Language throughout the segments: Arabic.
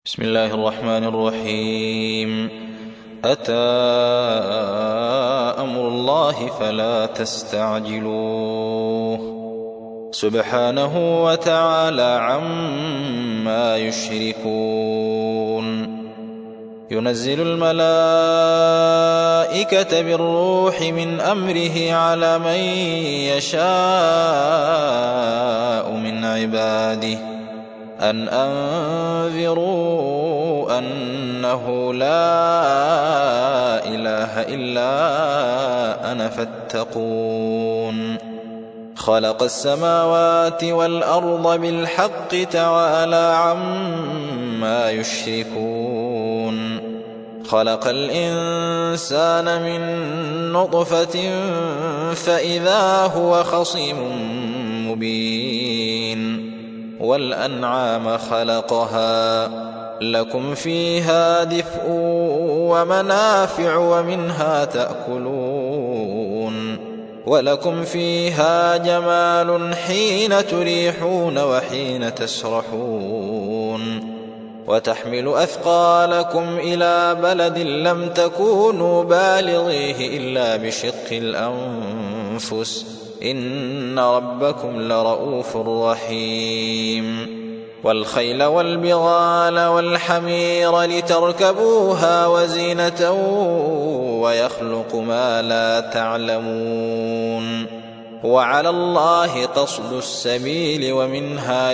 بسم الله الرحمن الرحيم. أتى أمر الله فلا تستعجلوه سبحانه وتعالى عما يشركون. ينزل الملائكة بالروح من أمره على من يشاء من عباده أن أنذروا أنه لا إله إلا أنا فاتقون. خلق السماوات والأرض بالحق تعالى عما يشركون. خلق الإنسان من نطفة فإذا هو خصيم مبين. والأنعام خلقها لكم فيها دفء ومنافع ومنها تأكلون ولكم فيها جمال حين تريحون وحين تسرحون. وتحمل أثقالكم إلى بلد لم تكونوا بالغيه إلا بشق الأنفس إن ربكم لرؤوف رحيم. والخيل والبغال والحمير لتركبوها وزينة ويخلق ما لا تعلمون. وعلى الله قصد السبيل ومنها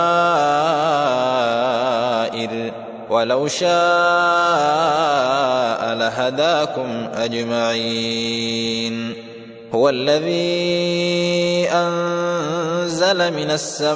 جائر ولو شاء لهداكم أجمعين. هو الذي أنزل من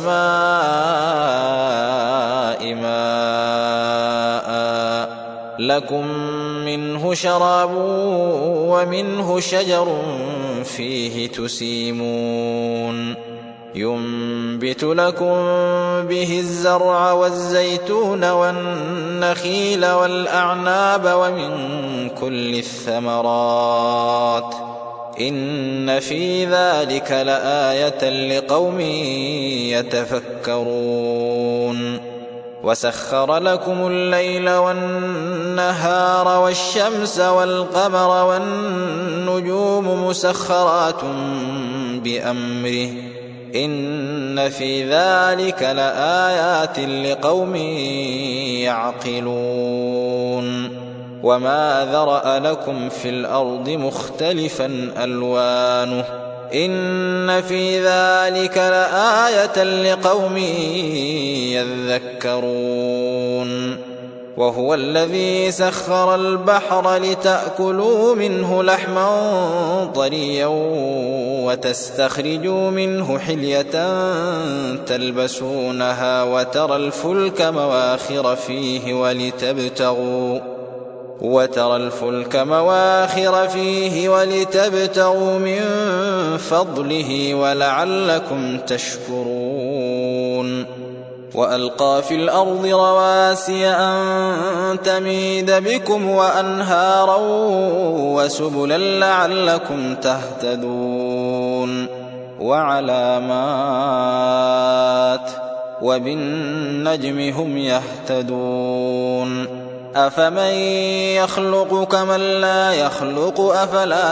السماء ماء لكم منه شراب ومنه شجر فيه تسيمون. ينبت لكم به الزرع والزيتون والنخيل والأعناب ومن كل الثمرات إن في ذلك لآية لقوم يتفكرون. وسخر لكم الليل والنهار والشمس والقمر والنجوم مسخرات بأمره إن في ذلك لآيات لقوم يعقلون. وما ذرأ لكم في الأرض مختلفا ألوانه إن في ذلك لآية لقوم يذكرون. وهو الذي سخر البحر لتأكلوا منه لحما طريا وتستخرجوا منه حلية تلبسونها وترى الفلك مواخر فيه ولتبتغوا من فضله ولعلكم تشكرون. وألقى في الأرض رواسي أن تميد بكم وأنهارا وسبلا لعلكم تهتدون. وعلامات وبالنجم هم يهتدون. أفمن يخلق كمن لا يخلق أفلا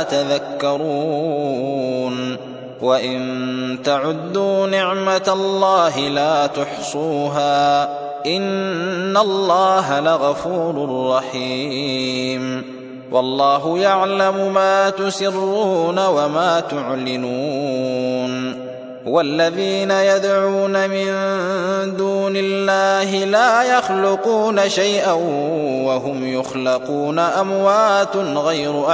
تذكرون. وإن تعدوا نعمة الله لا تحصوها إن الله لغفور رحيم. والله يعلم ما تسرون وما تعلنون. والذين يدعون من دون الله لا يخلقون شيئا وهم يخلقون أموات غير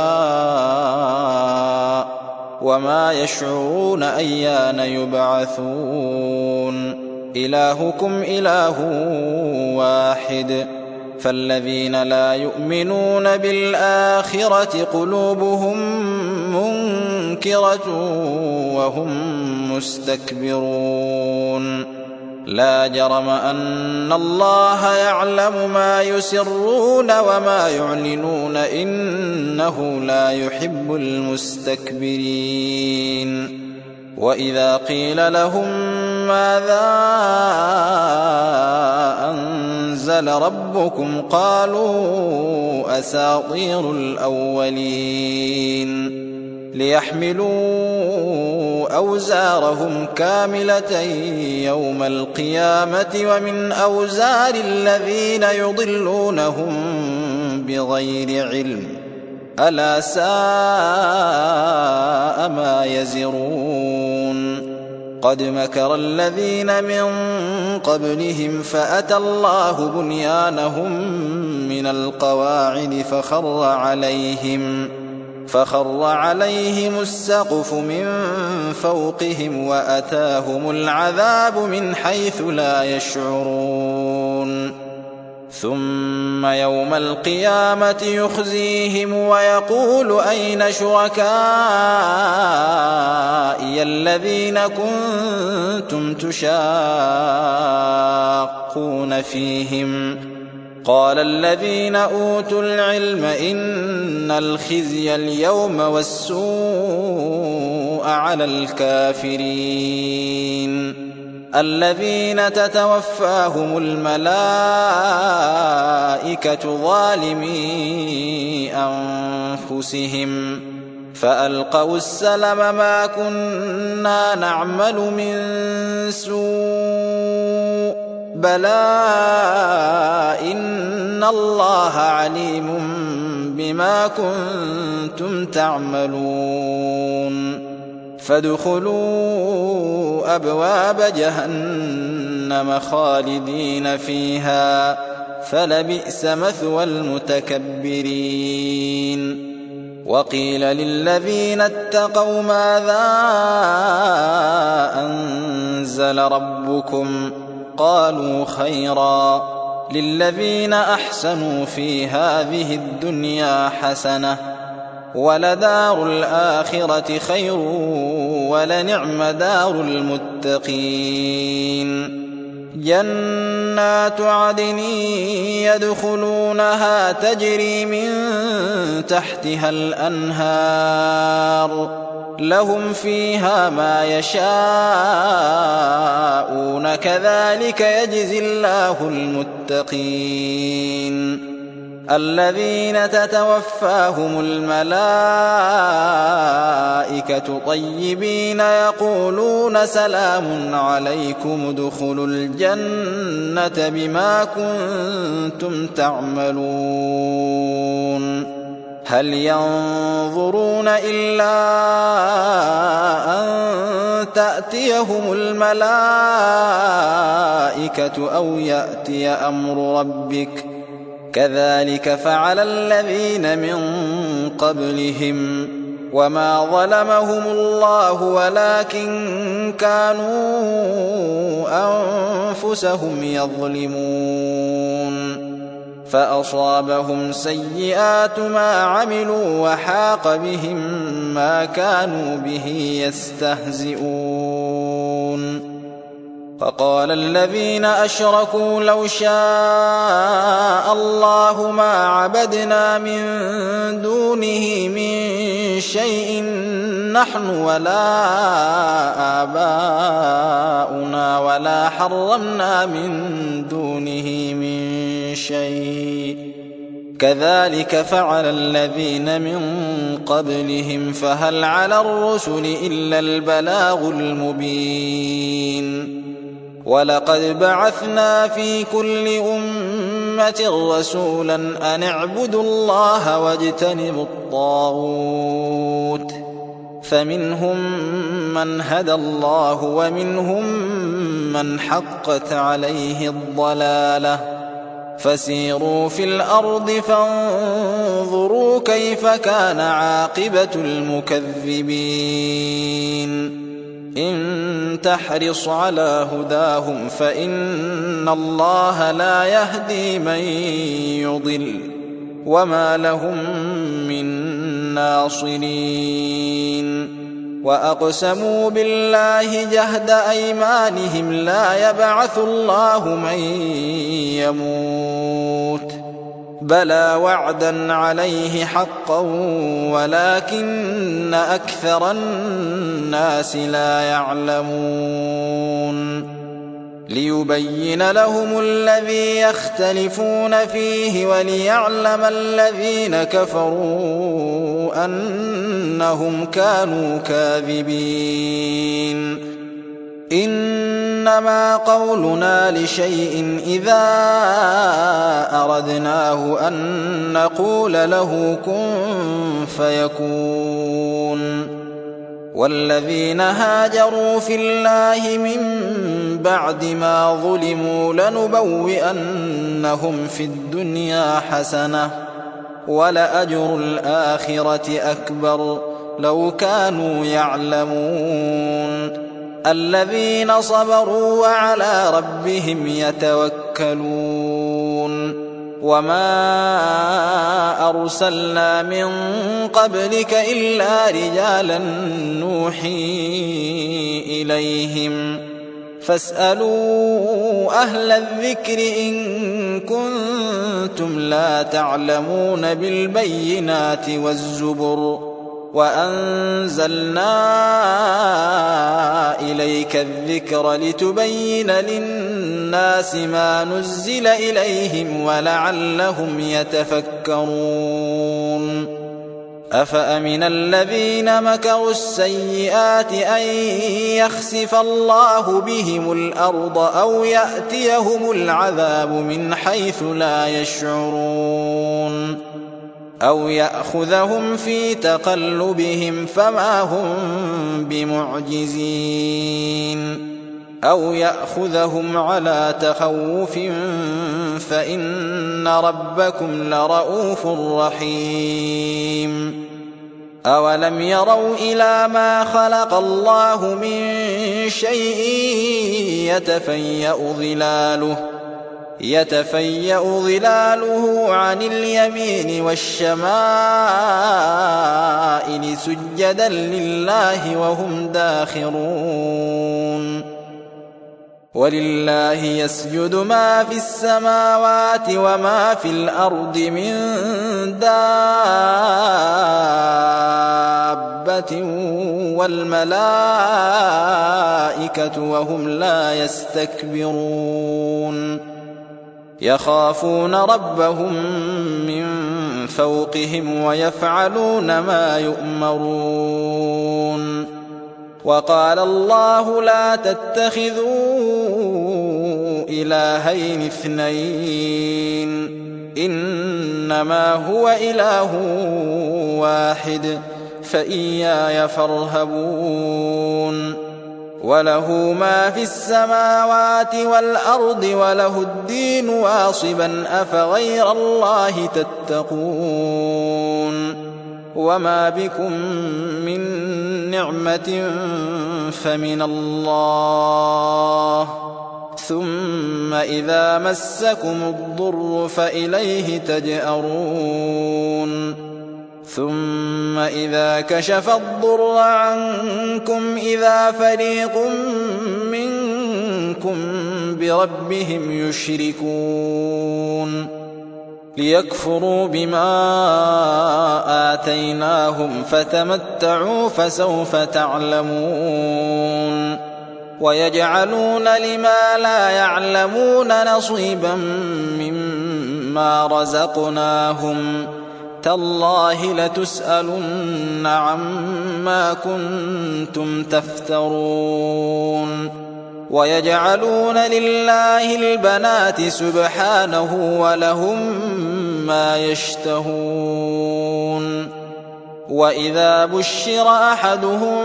أحياء وما يشعرون أيان يبعثون. إلهكم إله واحد فالذين لا يؤمنون بالآخرة قلوبهم منكرة وهم مستكبرون. لا جرم أن الله يعلم ما يسرون وما يعلنون إنه لا يحب المستكبرين. وإذا قيل لهم ماذا أنزل أنزل ربكم قالوا أساطير الأولين ليحملوا أوزارهم كاملة يوم القيامة ومن أوزار الذين يضلونهم بغير علم ألا ساء ما يزرون قد مكر الذين من قبلهم فأتى الله بنيانهم من القواعد فخر عليهم السقف من فوقهم وأتاهم العذاب من حيث لا يشعرون ثم يوم القيامة يخزيهم ويقول أين شركائي الذين كنتم تشاقون فيهم قال الذين أوتوا العلم إن الخزي اليوم والسوء على الكافرين الذين تتوفاهم الملائكة ظالمي أنفسهم فألقوا السلم ما كنا نعمل من سوء بلى إن الله عليم بما كنتم تعملون فادخلوا أبواب جهنم خالدين فيها فلبئس مثوى المتكبرين وقيل للذين اتقوا ماذا أنزل ربكم قالوا خيرا للذين أحسنوا في هذه الدنيا حسنة ولدار الآخرة خير ولنعم دار المتقين جنات عدن يدخلونها تجري من تحتها الأنهار لهم فيها ما يشاءون كذلك يجزي الله المتقين الذين تتوفاهم الملائكة طيبين يقولون سلام عليكم ادخلوا الجنة بما كنتم تعملون هل ينظرون إلا أن تأتيهم الملائكة أو يأتي أمر ربك كذلك فعل الذين من قبلهم وما ظلمهم الله ولكن كانوا أنفسهم يظلمون فأصابهم سيئات ما عملوا وحاق بهم ما كانوا به يستهزئون فقال الذين أشركوا لو شاء الله ما عبدنا من دونه من شيء نحن ولا آباؤنا ولا حرمنا من دونه من شيء كذلك فعل الذين من قبلهم فهل على الرسل إلا البلاغ المبين ولقد بعثنا في كل أمة رسولا أن اعبدوا الله واجتنبوا الطاغوت فمنهم من هدى الله ومنهم من حقت عليه الضلالة فسيروا في الأرض فانظروا كيف كان عاقبة المكذبين إن تحرص على هداهم فإن الله لا يهدي من يضل وما لهم من ناصرين وأقسموا بالله جهد أيمانهم لا يبعث الله من يموت بلى وعدا عليه حقا ولكن أكثر الناس لا يعلمون ليبين لهم الذي يختلفون فيه وليعلم الذين كفروا أنهم كانوا كاذبين. إنما قولنا لشيء إذا أردناه أن نقول له كن فيكون. والذين هاجروا في الله من بعد ما ظلموا لنبوئنهم في الدنيا حسنة ولأجر الآخرة أكبر لو كانوا يعلمون. الذين صبروا وعلى ربهم يتوكلون. وما أرسلنا من قبلك إلا رجالا نوحي إليهم فاسألوا أهل الذكر إن كنتم لا تعلمون بالبينات والزبر وأنزلنا إليك الذكر لتبين للناس ما نزل إليهم ولعلهم يتفكرون. أفأمن الذين مكروا السيئات أن يخسف الله بهم الأرض أو يأتيهم العذاب من حيث لا يشعرون أو يأخذهم في تقلبهم فما هم بمعجزين أو يأخذهم على تخوف فإن ربكم لرؤوف رحيم. أولم يروا إلى ما خلق الله من شيء يتفيأ ظلاله عن اليمين والشمائل سجدا لله وهم داخرون. ولله يسجد ما في السماوات وما في الأرض من دابة والملائكة وهم لا يستكبرون يخافون ربهم من فوقهم ويفعلون ما يؤمرون. وقال الله لا تتخذوا إلهين اثنين إنما هو إله واحد فإياي فارهبون. وله ما في السماوات والأرض وله الدين واصبا أفغير الله تتقون. وما بكم من نعمة فمن الله ثم إذا مسكم الضر فإليه تجأرون. ثم إذا كشف الضر عنكم إذا فريق منكم بربهم يشركون ليكفروا بما آتيناهم فتمتعوا فسوف تعلمون. ويجعلون لما لا يعلمون نصيبا مما رزقناهم تالله لتسألن عما كنتم تفترون. ويجعلون لله البنات سبحانه ولهم ما يشتهون. وإذا بشر أحدهم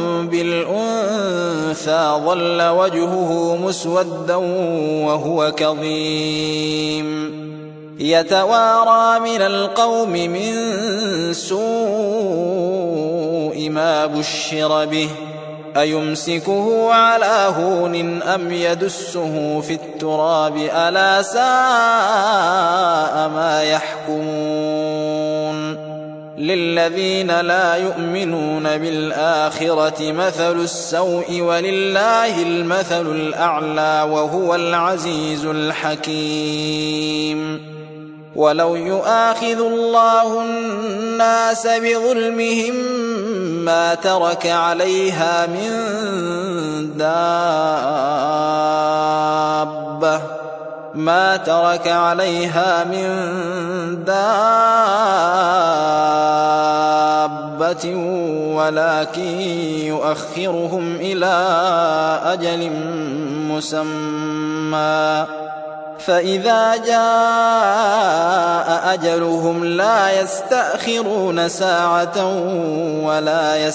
بالأنثى ظل وجهه مسودا وهو كظيم يتوارى من القوم من سوء ما بشر به أيمسكه على هون أم يدسه في التراب ألا ساء ما يحكمون. للذين لا يؤمنون بالآخرة مثل السوء ولله المثل الأعلى وهو العزيز الحكيم. ولو يؤاخذ الله الناس بظلمهم ما ترك عليها من دابة ولكن يؤخرهم إلى أجل مسمى فإذا جاء أجلهم لا يستأخرون ساعة ولا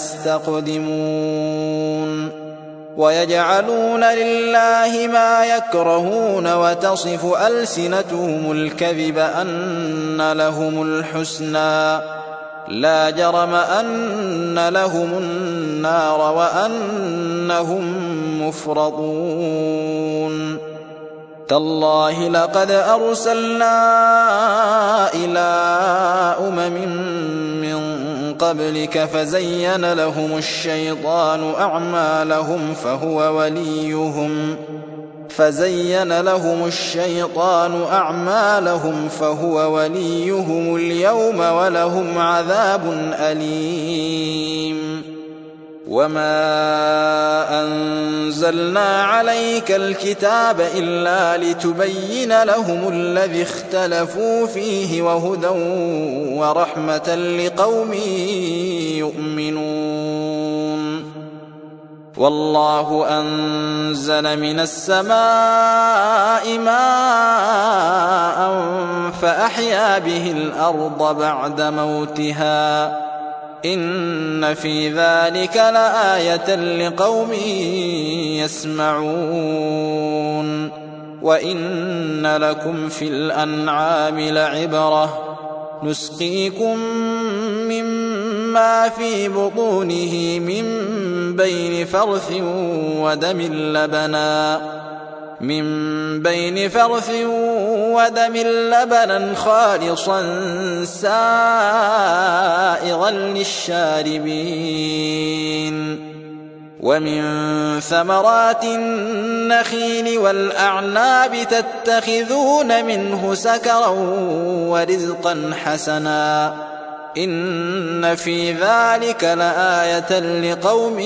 يستقدمون ويجعلون لله ما يكرهون وتصف ألسنتهم الكذب أن لهم الحسنى لا جرم أن لهم النار وأنهم مفرطون تالله لقد أرسلنا إلى من قبلك فزين لهم الشيطان أعمالهم فهو وليهم اليوم ولهم عذاب أليم وما أنزلنا عليك الكتاب إلا لتبين لهم الذي اختلفوا فيه وهدى ورحمة لقوم يؤمنون والله أنزل من السماء ماء فأحيا به الأرض بعد موتها إن في ذلك لآية لقوم يسمعون وإن لكم في الأنعام لعبرة نسقيكم مما في بطونه من بين فرث ودم لبنا خالصا سائغا للشاربين ومن ثمرات النخيل والأعناب تتخذون منه سكرا ورزقا حسنا إن في ذلك لآية لقوم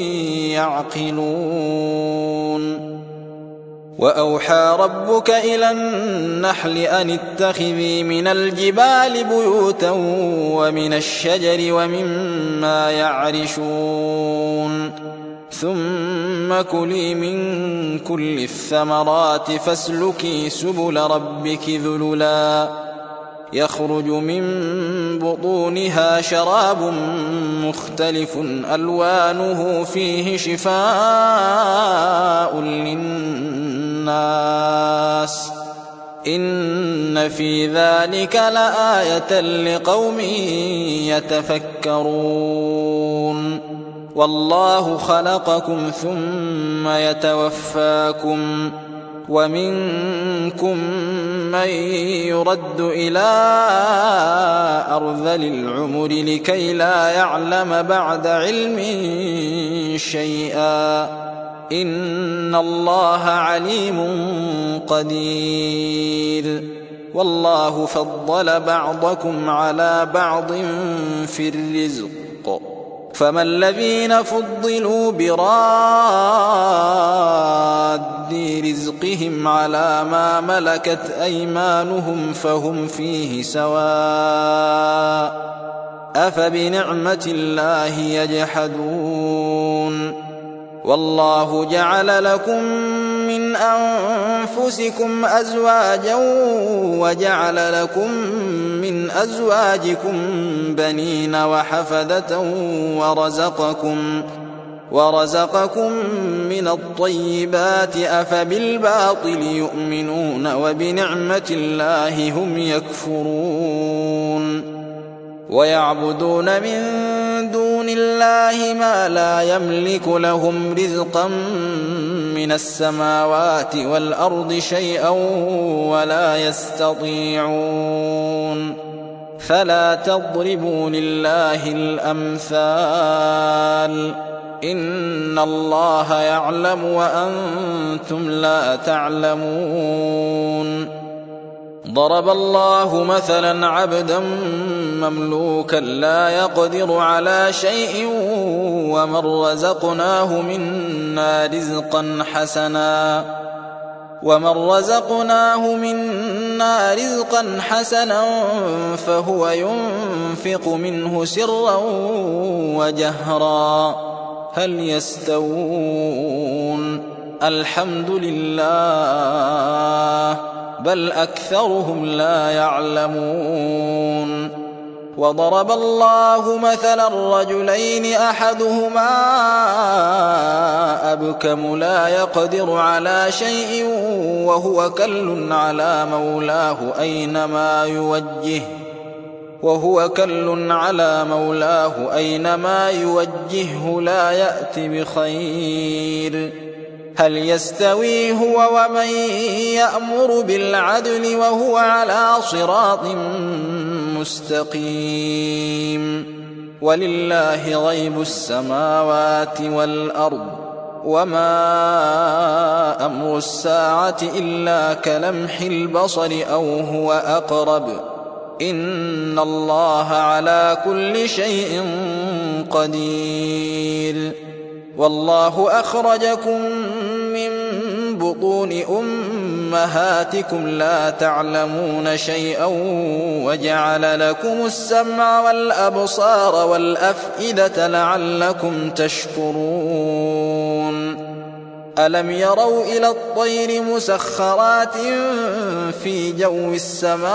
يعقلون وأوحى ربك إلى النحل أن اتخذي من الجبال بيوتا ومن الشجر ومما يعرشون ثم كلي من كل الثمرات فاسلكي سبل ربك ذللا يخرج من بطونها شراب مختلف ألوانه فيه شفاء للناس إن في ذلك لآية لقوم يتفكرون والله خلقكم ثم يتوفاكم ومنكم من يرد إلى أرذل العمر لكي لا يعلم بعد علم شيئا إن الله عليم قدير والله فضل بعضكم على بعض في الرزق فما الذين فضلوا براد رزقهم على ما ملكت أيمانهم فهم فيه سواء أفبنعمة الله يجحدون والله جعل لكم من أنفسكم أزواجا وجعل لكم من أزواجكم بنين وحفدة ورزقكم من الطيبات أفبالباطل يؤمنون وبنعمة الله هم يكفرون ويعبدون من دون الله ما لا يملك لهم رزقا من السماوات والأرض شيئا ولا يستطيعون فلا تضربوا لله الأمثال إن الله يعلم وأنتم لا تعلمون ضرب الله مثلا عبدا مملوكا لا يقدر على شيء ومن رزقناه منا رزقا حسنا فهو ينفق منه سرا وجهرا هل يستوون الحمد لله بل أكثرهم لا يعلمون وضرب الله مثلا رجلين أحدهما أبكم لا يقدر على شيء وهو كل على مولاه أينما يوجهه لا يأت بخير هل يستوي هو ومن يأمر بالعدل وهو على صراط مستقيم ولله غيب السماوات والأرض وما أمر الساعة إلا كلمح البصر أو هو أقرب إن الله على كل شيء قدير والله أخرجكم من بطون أمهاتكم لا تعلمون شيئا وجعل لكم السمع والأبصار والأفئدة لعلكم تشكرون ألم يروا إلى الطير مسخرات في جو السماء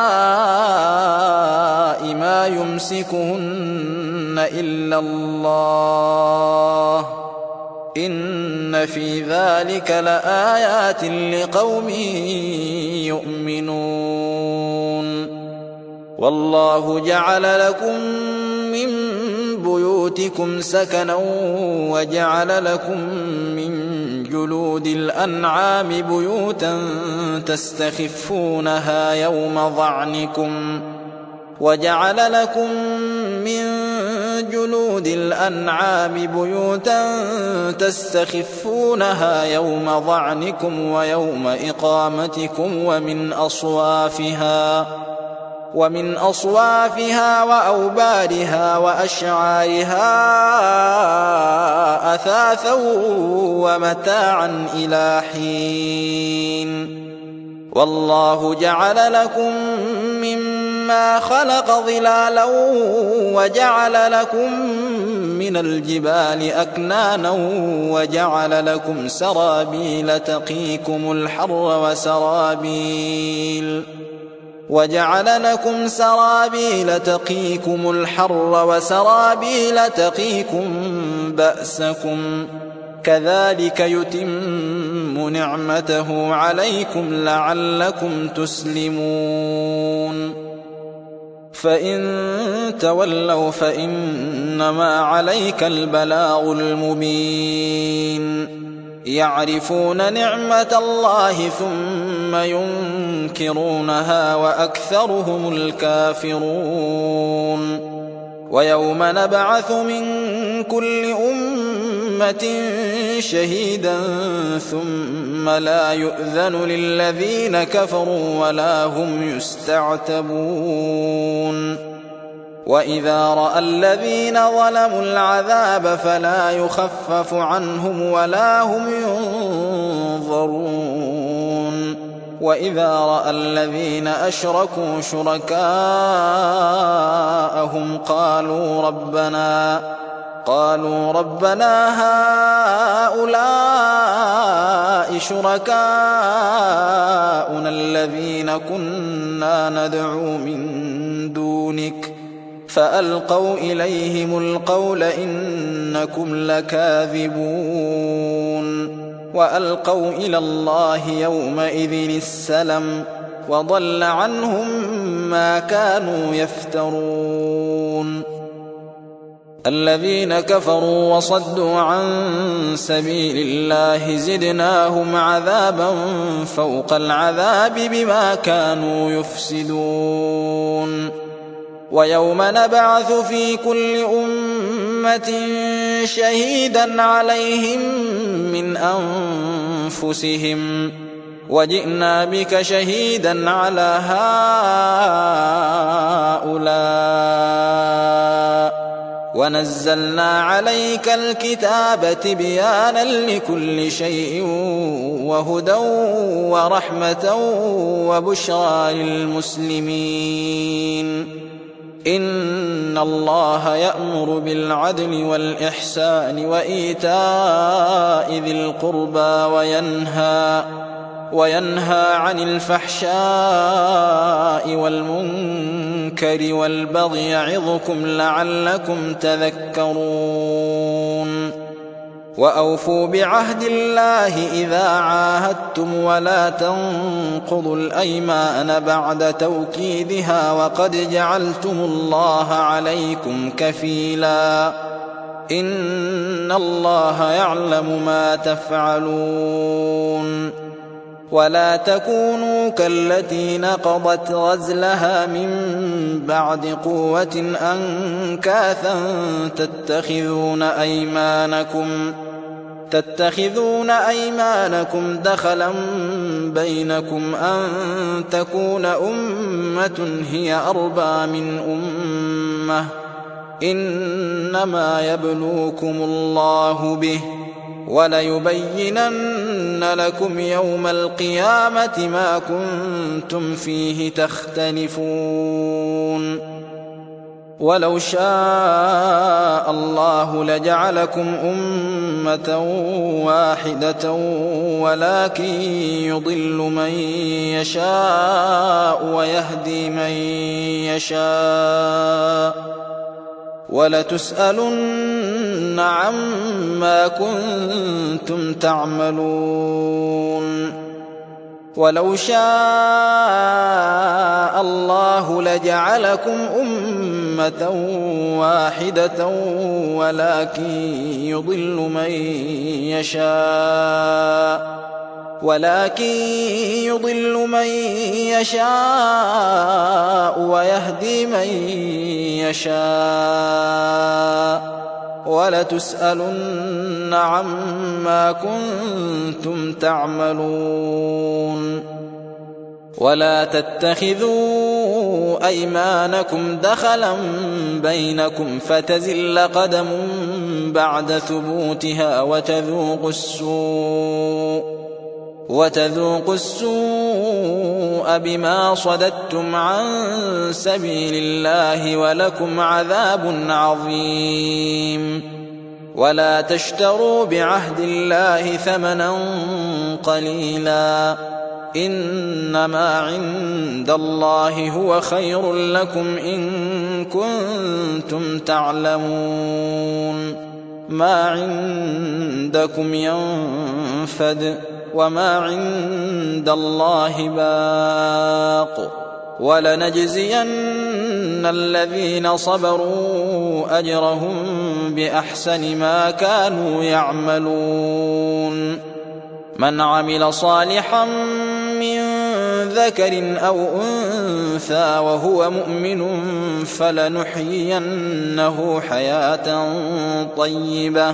ما يمسكهن إلا الله إن في ذلك لآيات لقوم يؤمنون والله جعل لكم من بيوتكم سكنا وجعل لكم من جلود الأنعام بيوتا تستخفونها يوم ظعنكم ويوم إقامتكم ومن أصوافها وأوبارها وأشعارها أثاثا ومتاعا إلى حين والله جعل لكم مما خلق ظلالا وجعل لكم من الجبال أكنانا وجعل لكم سرابيل تقيكم الحر وسرابيل تقيكم بأسكم كذلك يتم نعمته عليكم لعلكم تسلمون فإن تولوا فإنما عليك البلاغ المبين يعرفون نعمة الله ثم ينكرونها وأكثرهم الكافرون ويوم نبعث من كل أمة شهيدا ثم لا يؤذن للذين كفروا ولا هم يستعتبون وإذا رأى الذين ظلموا العذاب فلا يخفف عنهم ولا هم ينظرون وإذا رأى الذين أشركوا شركاءهم قالوا ربنا هؤلاء شركاؤنا الذين كنا ندعو من دونك فألقوا إليهم القول إنكم لكاذبون وألقوا إلى الله يومئذ السلم وضل عنهم ما كانوا يفترون الذين كفروا وصدوا عن سبيل الله زدناهم عذابا فوق العذاب بما كانوا يفسدون ويوم نبعث في كل أمة شهيدا عليهم من أنفسهم وجئنا بك شهيدا على هؤلاء ونزلنا عليك الكتاب تبيانا لكل شيء وهدى ورحمة وبشرى للمسلمين إن الله يأمر بالعدل والإحسان وإيتاء ذي القربى وينهى عن الفحشاء والمنكر والبغي يعظكم لعلكم تذكرون وأوفوا بعهد الله إذا عاهدتم ولا تنقضوا الأيمان بعد توكيدها وقد جعلتم الله عليكم كفيلا إن الله يعلم ما تفعلون ولا تكونوا كالتي نقضت غزلها من بعد قوة أنكاثا تتخذون أيمانكم دخلا بينكم أن تكون أمة هي أربى من أمة إنما يبلوكم الله به وليبينن لكم يوم القيامة ما كنتم فيه تختلفون ولو شاء الله لجعلكم أمة واحدة ولكن يضل من يشاء ويهدي من يشاء ولتسألن عما كنتم تعملون ولو شاء الله لجعلكم أمة واحدة ولكن يضل من يشاء ويهدي من يشاء ولتسألن عما كنتم تعملون ولا تتخذوا أيمانكم دخلا بينكم فتزل قدم بعد ثبوتها وتذوقوا السوء بما صددتم عن سبيل الله ولكم عذاب عظيم ولا تشتروا بعهد الله ثمنا قليلا إنما عند الله هو خير لكم إن كنتم تعلمون ما عندكم ينفد وما عند الله باق ولنجزين الذين صبروا أجرهم بأحسن ما كانوا يعملون من عمل صالحا من ذكر أو أنثى وهو مؤمن فلنحيينه حياة طيبة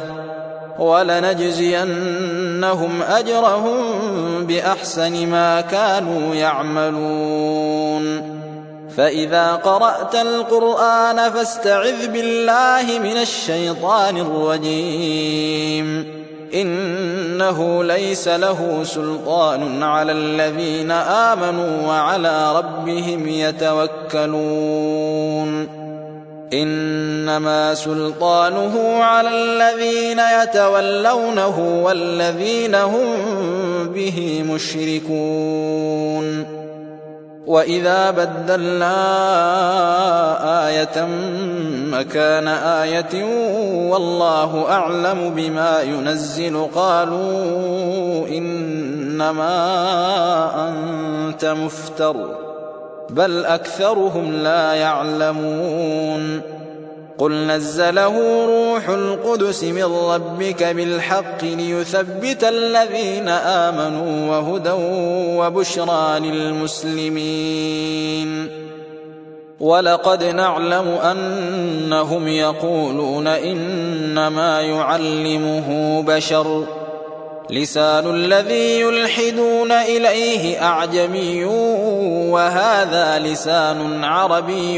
ولنجزينهم أجرهم بأحسن ما كانوا يعملون فإذا قرأت القرآن فاستعذ بالله من الشيطان الرجيم إنه ليس له سلطان على الذين آمنوا وعلى ربهم يتوكلون إنما سلطانه على الذين يتولونه والذين هم به مشركون وإذا بدلنا آية مكان آية والله أعلم بما ينزل قالوا إنما أنت مفتر بل أكثرهم لا يعلمون قل نزله روح القدس من ربك بالحق ليثبت الذين آمنوا وهدى وبشرى للمسلمين ولقد نعلم أنهم يقولون إنما يعلمه بشر لسان الذي يلحدون إليه أعجمي وهذا لسان عربي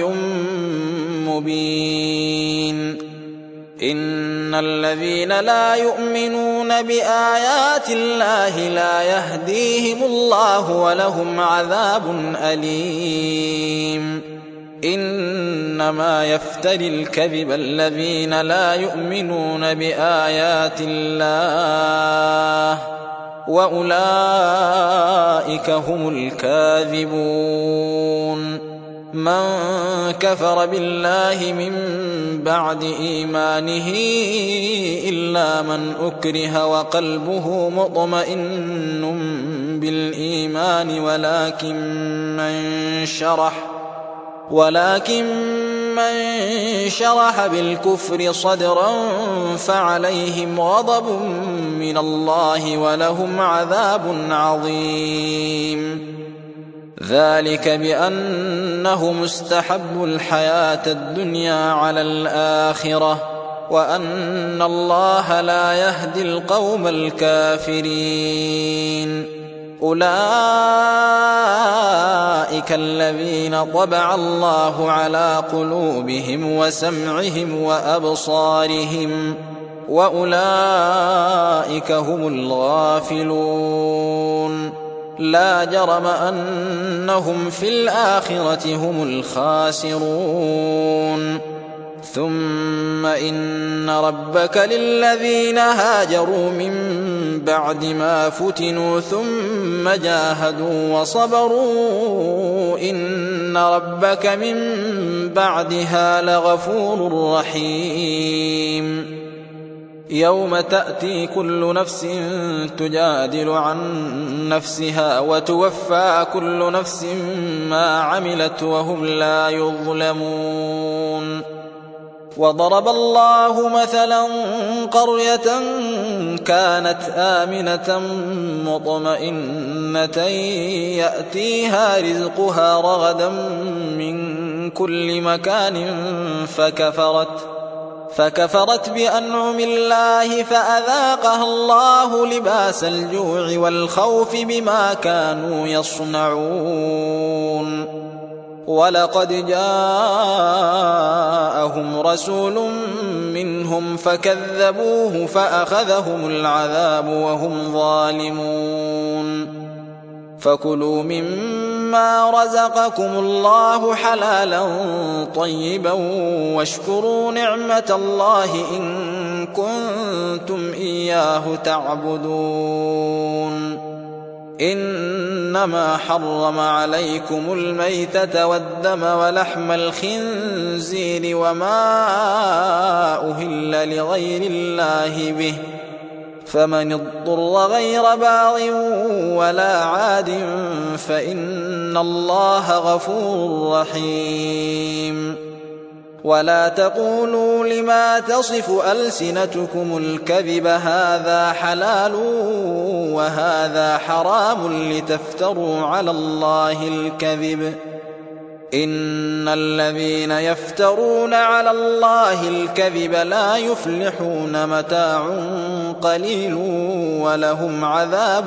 مبين إن الذين لا يؤمنون بآيات الله لا يهديهم الله ولهم عذاب أليم إنما يفتري الكذب الذين لا يؤمنون بآيات الله وأولئك هم الكاذبون من كفر بالله من بعد إيمانه إلا من أكره وقلبه مطمئن بالإيمان ولكن من شرح بالكفر صدرا فعليهم غضب من الله ولهم عذاب عظيم ذلك بأنهم استحبوا الحياة الدنيا على الآخرة وأن الله لا يهدي القوم الكافرين أولئك الذين طبع الله على قلوبهم وسمعهم وأبصارهم وأولئك هم الغافلون لا جرم أنهم في الآخرة هم الخاسرون ثم إن ربك للذين هاجروا من بعد ما فتنوا ثم جاهدوا وصبروا إن ربك من بعدها لغفور رحيم يوم تأتي كل نفس تجادل عن نفسها وتوفى كل نفس ما عملت وهم لا يظلمون وضرب الله مثلا قرية كانت آمنة مطمئنة يأتيها رزقها رغدا من كل مكان فكفرت بأنعم الله فأذاقها الله لباس الجوع والخوف بما كانوا يصنعون ولقد جاءهم رسول منهم فكذبوه فأخذهم العذاب وهم ظالمون فكلوا مما رزقكم الله حلالا طيبا واشكروا نعمة الله إن كنتم إياه تعبدون إنما حرم عليكم الميتة والدم ولحم الخنزير وما أهل لغير الله به فمن اضطر غير باغ ولا عاد فإن الله غفور رحيم ولا تقولوا لما تصف ألسنتكم الكذب هذا حلال وهذا حرام لتفتروا على الله الكذب إن الذين يفترون على الله الكذب لا يفلحون متاع قليل ولهم عذاب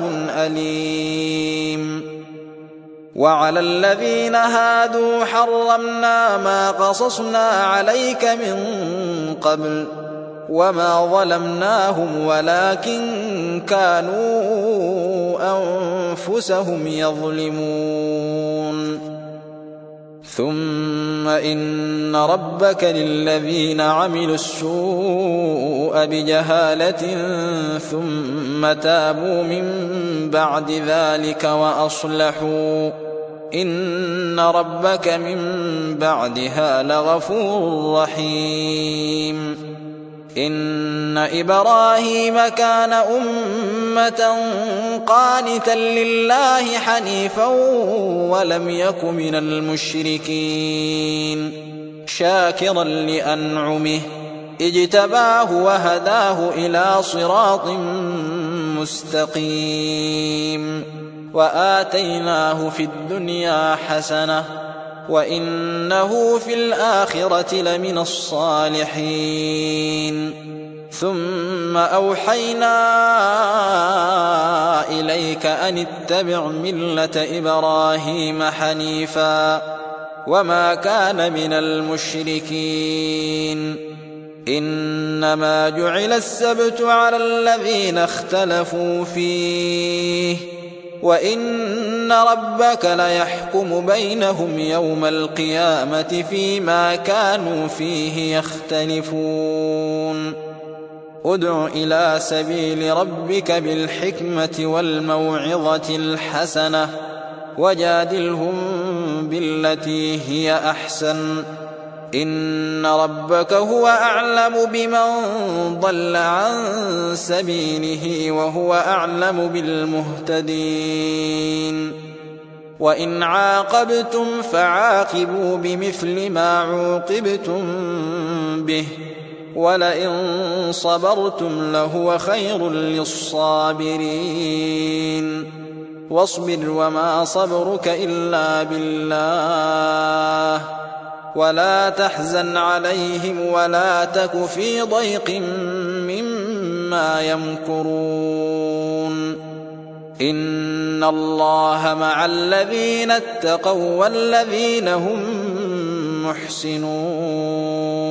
أليم وعلى الذين هادوا حرمنا ما قصصنا عليك من قبل وما ظلمناهم ولكن كانوا أنفسهم يظلمون ثم إن ربك للذين عملوا السوء بجهالة ثم تابوا من بعد ذلك وأصلحوا إن ربك من بعدها لغفور رحيم إن إبراهيم كان أمة قانتا لله حنيفا ولم يك من المشركين شاكرا لأنعمه اجتباه وهداه إلى صراط مستقيم وآتيناه في الدنيا حسنة وإنه في الآخرة لمن الصالحين ثم أوحينا إليك أن اتبع ملة إبراهيم حنيفا وما كان من المشركين إنما جعل السبت على الذين اختلفوا فيه وإن ربك ليحكم بينهم يوم القيامة فيما كانوا فيه يختلفون ادع إلى سبيل ربك بالحكمة والموعظة الحسنة وجادلهم بالتي هي أحسن إن ربك هو أعلم بمن ضل عن سبيله وهو أعلم بالمهتدين وإن عاقبتم فعاقبوا بمثل ما عوقبتم به ولئن صبرتم لهو خير للصابرين واصبر وما صبرك إلا بالله ولا تحزن عليهم ولا تك في ضيق مما يمكرون إن الله مع الذين اتقوا والذين هم محسنون